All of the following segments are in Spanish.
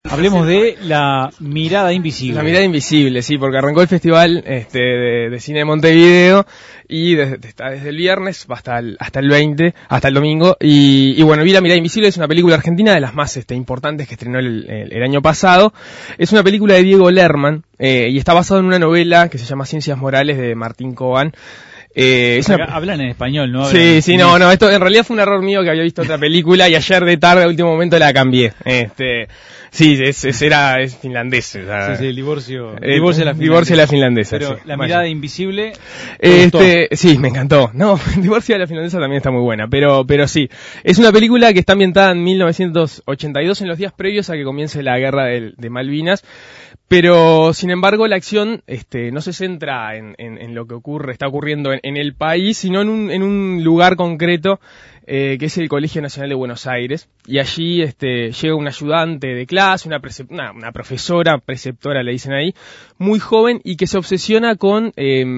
Hablemos de La mirada invisible. La mirada invisible, sí, porque arrancó el festival de cine de Montevideo y está desde el viernes hasta el 20, hasta el domingo. Y bueno, vi La mirada invisible, es una película argentina de las más importantes que estrenó el año pasado. Es una película de Diego Lerman y está basada en una novela que se llama Ciencias Morales de Martín Coban. Hablan en español, ¿no? Sí, no, esto en realidad fue un error mío que había visto otra película y ayer de tarde, a último momento, la cambié. Sí, es finlandés. O sea, sí, divorcio de la finlandesa. Pero sí. La mirada invisible, sí, me encantó. No, Divorcio de la finlandesa también está muy buena, pero sí. Es una película que está ambientada en 1982, en los días previos a que comience la guerra de Malvinas. Pero, sin embargo, la acción no se centra en lo que está ocurriendo en el país, sino en un lugar concreto, que es el Colegio Nacional de Buenos Aires. Y allí llega un ayudante de clase, una profesora, preceptora le dicen ahí, muy joven y que se obsesiona con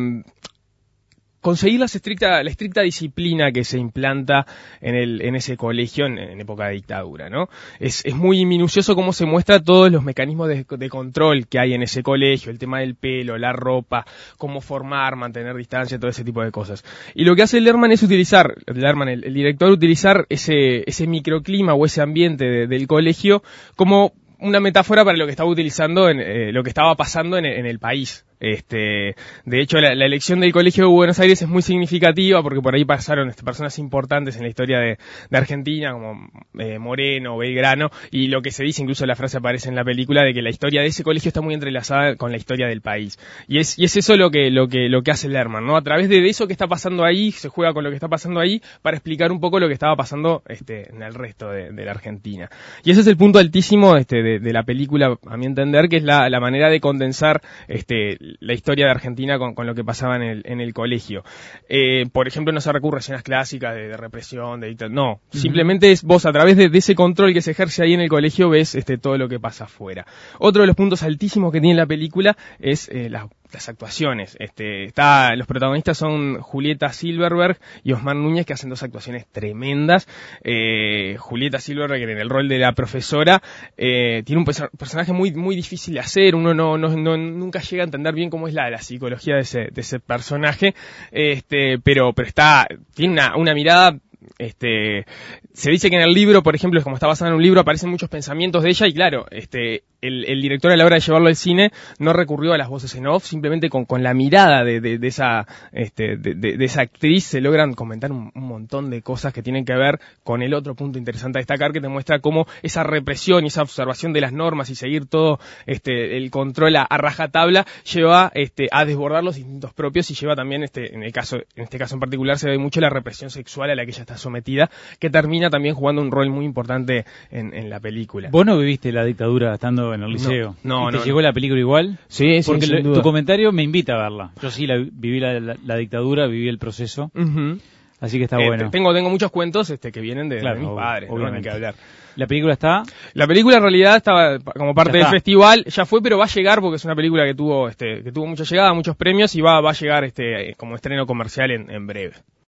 conseguir la estricta disciplina que se implanta en ese colegio en época de dictadura, ¿no? Es muy minucioso cómo se muestra todos los mecanismos de control que hay en ese colegio, el tema del pelo, la ropa, cómo formar, mantener distancia, todo ese tipo de cosas. Y lo que hace Lerman es el director, utilizar ese microclima o ese ambiente del colegio como una metáfora para lo que estaba utilizando lo que estaba pasando en el país. De hecho, la elección del Colegio de Buenos Aires es muy significativa porque por ahí pasaron personas importantes en la historia de Argentina, como Moreno, Belgrano, y lo que se dice, incluso la frase aparece en la película, de que la historia de ese colegio está muy entrelazada con la historia del país. Y es eso lo que hace Lerman, ¿no? A través de eso que está pasando ahí, se juega con lo que está pasando ahí para explicar un poco lo que estaba pasando en el resto de la Argentina. Y ese es el punto altísimo de la película, a mi entender, que es la manera de condensar la historia de Argentina con lo que pasaba en el colegio. Por ejemplo, no se recurre a escenas clásicas de represión, de dictadura, no. Simplemente es vos, a través de ese control que se ejerce ahí en el colegio, ves todo lo que pasa afuera. Otro de los puntos altísimos que tiene la película es las actuaciones. Los protagonistas son Julieta Silverberg y Osmar Núñez, que hacen dos actuaciones tremendas. Julieta Silverberg, en el rol de la profesora, tiene un personaje muy, muy difícil de hacer. Uno nunca llega a entender bien cómo es la psicología de ese personaje, pero tiene una mirada. Se dice que en el libro, por ejemplo, como está basada en un libro, aparecen muchos pensamientos de ella y claro, el director a la hora de llevarlo al cine no recurrió a las voces en off, simplemente con la mirada de esa actriz se logran comentar un montón de cosas que tienen que ver con el otro punto interesante a destacar, que te muestra cómo esa represión y esa observación de las normas y seguir todo el control a rajatabla lleva a desbordar los instintos propios y lleva también en este caso en particular se ve mucho la represión sexual a la que ella está sometida, que termina también jugando un rol muy importante en la película. ¿Vos no viviste la dictadura estando en el liceo? No. ¿Te llegó la película igual? Sí, porque sin duda. Tu comentario me invita a verla. Yo sí viví la dictadura, viví el proceso. Uh-huh. Así que está bueno. Tengo muchos cuentos que vienen de mis padres, obviamente. No hay que hablar. ¿La película está? La película en realidad estaba como parte del festival, ya fue, pero va a llegar porque es una película que tuvo mucha llegada, muchos premios y va a llegar como estreno comercial en breve.